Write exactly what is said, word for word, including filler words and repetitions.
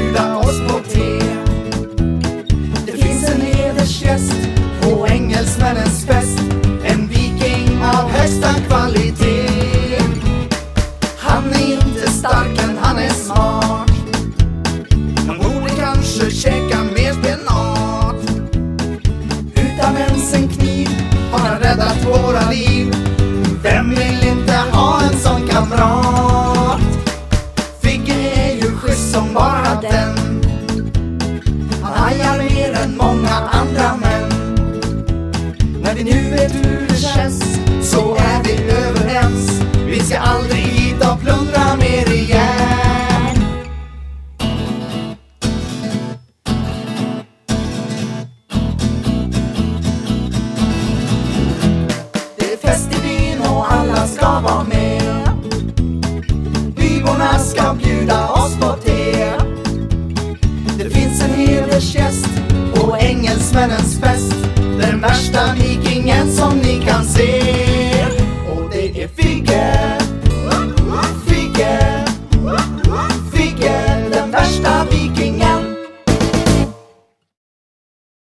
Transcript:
bjuda oss på te. Det finns en hedersgäst på engelsmännens fest, en viking av högsta kvalitet. Han är inte stark men han är smart. Han borde kanske käka mer spenat. Utan ens en kniv har han räddat våra liv. Vem vill inte ha en sån kamrat? Figge är ju schysst som bara den. Han hajar mer än många andra män. När vi nu vet hur det känns så är vi överens. Vi ska aldrig hit och plundra mer igen. Det är fest i byn och alla ska vara med. Byborna ska bjuda oss på te. Det finns en hedersgäst på engelsmännens fest, den värsta vikingen som ni kan se.